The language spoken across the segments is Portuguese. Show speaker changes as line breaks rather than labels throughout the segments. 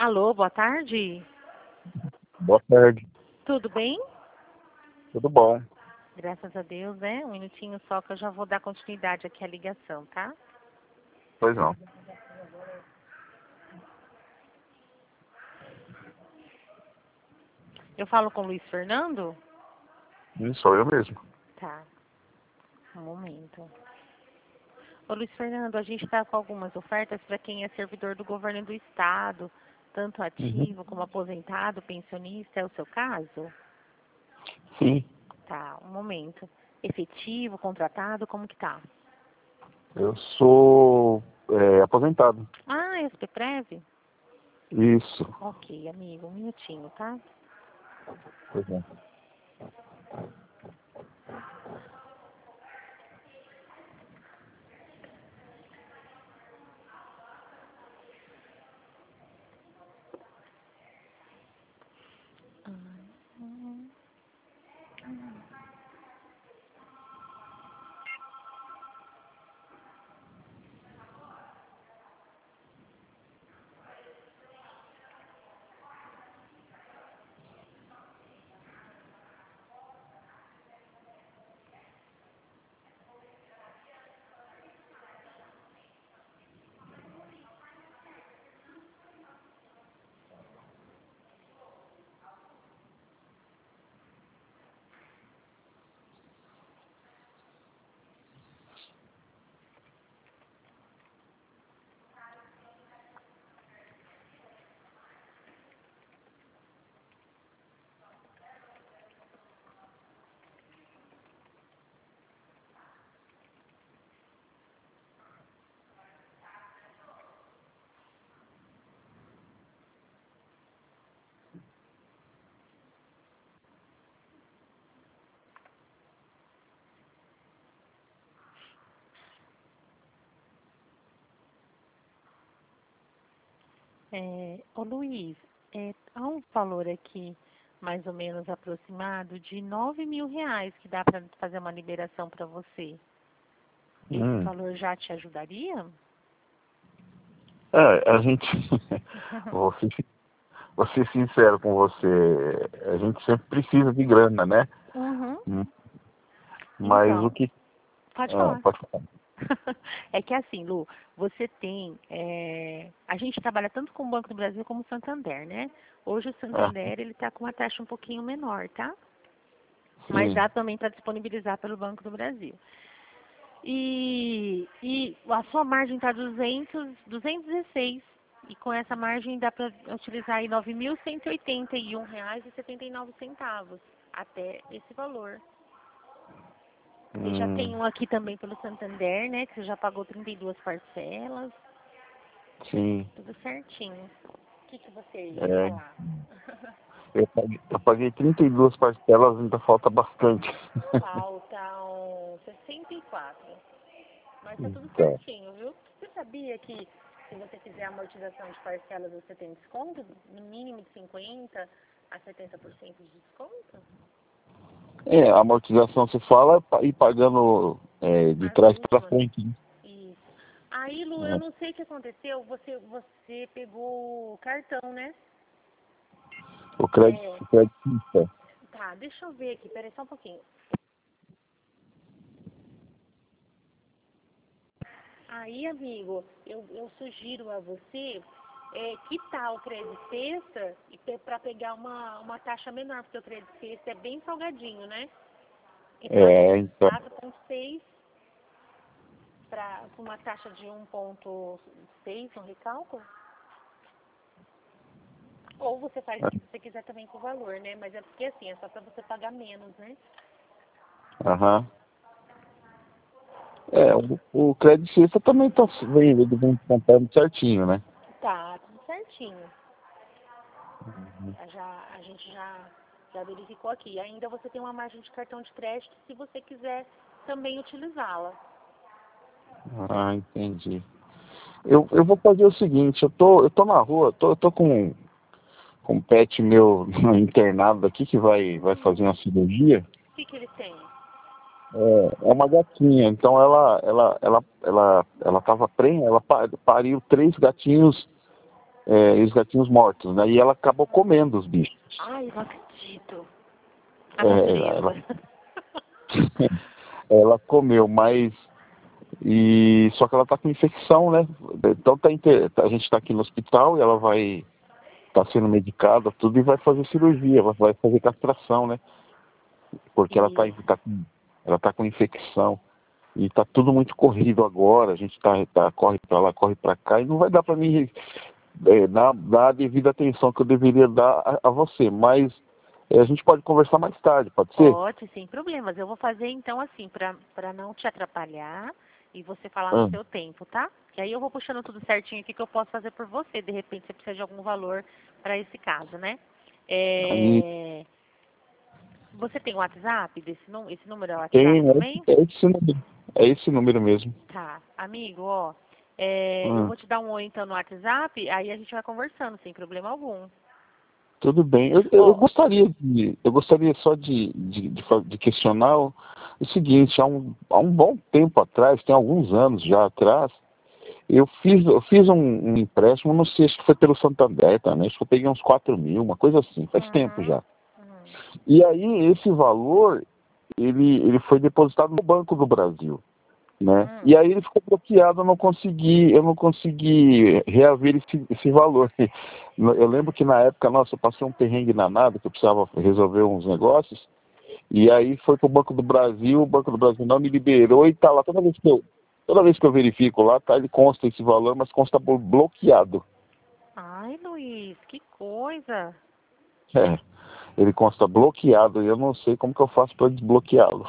Alô, boa tarde.
Boa tarde.
Tudo bem?
Tudo bom?
Graças a Deus, né? Um minutinho só que eu já vou dar continuidade aqui à ligação, tá?
Pois não.
Eu falo com o Luiz Fernando?
Sou eu mesmo.
Tá. Um momento. Ô Luiz Fernando, a gente está com algumas ofertas para quem é servidor do governo do estado, tanto ativo como aposentado, pensionista. É o seu caso?
Sim,
Tá, um momento. Efetivo, contratado, como que tá?
eu sou aposentado.
Ah, é SPPrev?
Isso.
Ok, amigo, um minutinho, tá?
Pois não.
Ô Luiz, há um valor aqui, mais ou menos aproximado, de R$ 9.000 que dá para fazer uma liberação para você. Esse valor já te ajudaria?
A gente, vou ser sincero com você, a gente sempre precisa de grana, né?
Uhum.
Hum, Mas o
Então,
que...
pode falar.
Pode falar.
É que assim, Lu, você tem. A gente trabalha tanto com o Banco do Brasil como o Santander, né? Hoje o Santander ele está com uma taxa um pouquinho menor, tá? Mas
Sim.
já também está disponibilizado pelo Banco do Brasil. E a sua margem está 216. E com essa margem dá para utilizar aí R$ 9.181,79 até esse valor. E já tem um aqui também pelo Santander, né? Que você já pagou 32 parcelas.
Sim.
Tudo certinho. O que você ia
É,
falar?
eu paguei 32 parcelas, ainda falta bastante.
Faltam 64. Mas tá tudo
Tá.
certinho, viu? Você sabia que se você fizer amortização de parcelas, você tem desconto? No mínimo de 50% a 70% de desconto?
A amortização se fala ir pagando de
As
trás para
últimas.
frente, né?
Isso. Aí, Lu, eu não sei o que aconteceu. Você pegou o cartão, né?
O crédito,
É,
o crédito.
tá, deixa eu ver aqui. Peraí só um pouquinho. Aí, amigo, eu sugiro a você quitar o crédito extra para pegar uma taxa menor, porque o crédito extra é bem salgadinho, né? Então, a gente
Então.
4,6 para uma taxa de 1,6 no recálculo. Ou você faz o que você quiser também com o valor, né? Mas é porque assim, é só para você pagar menos, né?
Aham. O crédito Suíça também está vem contando certinho, né?
Tá, tudo certinho. A gente já verificou aqui. Ainda você tem uma margem de cartão de crédito se você quiser também utilizá-la.
Ah, entendi. Eu vou fazer o seguinte, eu tô na rua, eu tô com um pet meu internado aqui que vai fazer uma cirurgia.
O que ele tem?
É uma gatinha, então ela tava prenha, ela pariu 3 gatinhos os gatinhos mortos, né? E ela acabou comendo os bichos.
Ai, não acredito. A
É,
natureza.
ela comeu, mas só que ela tá com infecção, né? Então a gente tá aqui no hospital e ela tá sendo medicada, tudo, e vai fazer cirurgia, vai fazer castração, né? Porque ela
E
ela tá com infecção. E tá tudo muito corrido agora, a gente corre pra lá, corre pra cá, e não vai dar pra mim dar a devida atenção que eu deveria dar a você, mas a gente pode conversar mais tarde, pode ser?
pode, sem problemas. Eu vou fazer então assim, para não te atrapalhar e você falar no
Ah,
seu tempo, tá? Que aí eu vou puxando tudo certinho aqui que eu posso fazer por você. De repente você precisa de algum valor para esse caso, né?
e
Você tem o WhatsApp esse número é o WhatsApp
tem,
também?
é esse número mesmo.
Tá. Amigo, ó, eu
Ah,
vou te dar um oi então no WhatsApp, aí a gente vai conversando sem problema algum.
tudo bem.
Ó,
Eu gostaria só de questionar o seguinte, há um bom tempo atrás, tem alguns anos já atrás, eu fiz um empréstimo, não sei, acho que foi pelo Santander também, acho que eu peguei uns 4.000, uma coisa assim, faz tempo
uhum,
já.
uhum,
E aí esse valor, ele foi depositado no Banco do Brasil, né? E aí ele ficou bloqueado, eu não consegui reaver esse valor. Eu lembro que na época, nossa, eu passei um perrengue danado, que eu precisava resolver uns negócios, e aí foi pro Banco do Brasil, o Banco do Brasil não me liberou e tá lá, toda vez que eu verifico lá, tá, ele consta esse valor, mas consta bloqueado.
Ai, Luiz, que coisa.
É, ele consta bloqueado e eu não sei como que eu faço para desbloqueá-lo.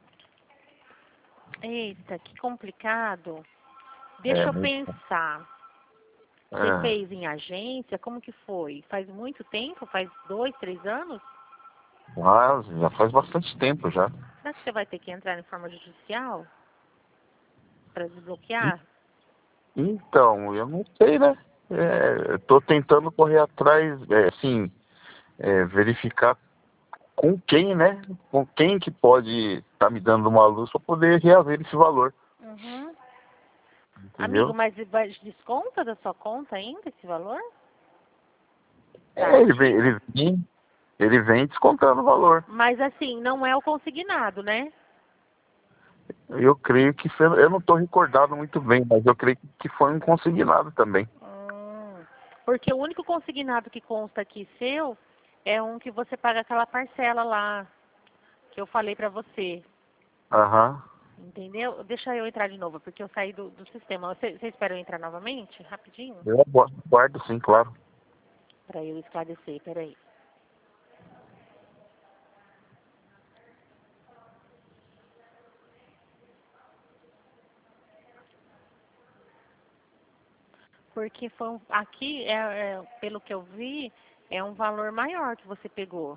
Eita, que complicado.
É,
Deixa eu pensar. Você
é,
fez em agência? Como que foi? Faz muito tempo? Faz 2, 3 anos?
mas já faz bastante tempo já.
Será que você vai ter que entrar em forma judicial para desbloquear?
Então, eu não sei, né? Estou tentando correr atrás, assim, verificar com quem, né? Com quem que pode estar me dando uma luz para poder reaver esse valor,
Uhum. Amigo,
entendeu?
mas desconta da sua conta ainda esse valor? Tá
É,
ativo?
ele vem descontando o valor.
Mas assim, não é o consignado, né?
Eu creio que foi, eu não estou recordado muito bem, mas eu creio que foi um consignado também.
Porque o único consignado que consta aqui seu é um que você paga aquela parcela lá que eu falei pra você.
Aham.
Entendeu? Deixa eu entrar de novo, porque eu saí do sistema. Você espera eu entrar novamente? Rapidinho?
Eu guardo sim, claro.
Pra eu esclarecer, peraí. Porque aqui, pelo que eu vi, é um valor maior que você pegou.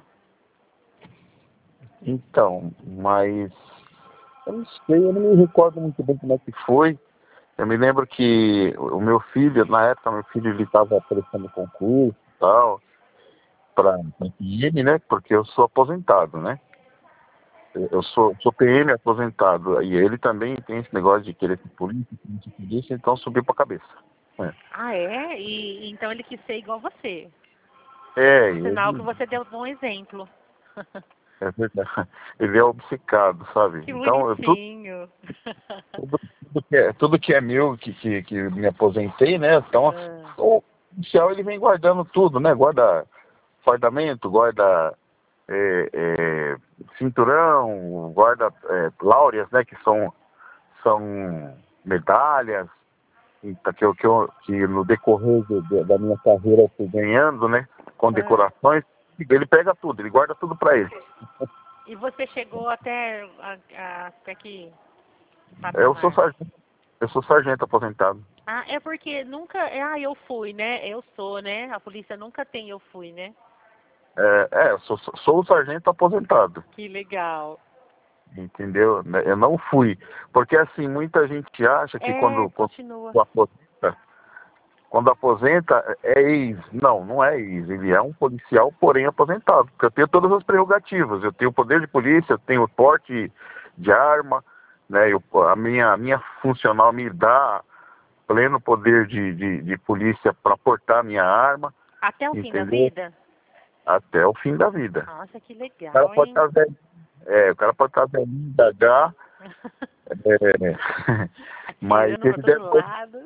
Então, mas eu não sei, eu não me recordo muito bem como é que foi. Eu me lembro que o meu filho, na época, meu filho ele estava prestando concurso e tal, para PM, né? Porque eu sou aposentado, né? Eu sou PM aposentado. E ele também tem esse negócio de querer ser polícia, então subiu para a cabeça. É,
Ah, é? E então ele quis ser igual você. Sinal que
ele
você deu um bom exemplo.
é verdade. Ele é obcecado, sabe?
Que
Então,
bonitinho.
tudo que é meu, que me aposentei, né? Então,
Ah,
o policial ele vem guardando tudo, né? Guarda fardamento, guarda cinturão, guarda láureas, né? São medalhas que no decorrer da minha carreira eu fui ganhando, né? Com
ah.
decorações. Ele pega tudo, ele guarda tudo para ele.
E você chegou até que
Eu sou
patamar?
sargento, eu sou sargento aposentado.
Ah, é porque nunca. Eu fui, né? Eu sou, né? A polícia nunca tem eu fui, né?
Eu sou o sargento aposentado,
Que legal.
entendeu? Eu não fui. Porque assim, muita gente acha que
Continua.
aposenta, quando aposenta é ex. Não, não é ex. Ele é um policial, porém aposentado. Porque eu tenho todas as prerrogativas. Eu tenho poder de polícia, eu tenho porte de arma, né? A minha funcional me dá pleno poder de polícia para portar minha arma.
Até o fim da
Entendeu?
vida?
Até o fim da vida.
Nossa, que
O
legal,
cara pode
hein?
estar velho. O cara pode estar velhinho, gaga, mas
Atirando
ele
pra todo
deve,
lado.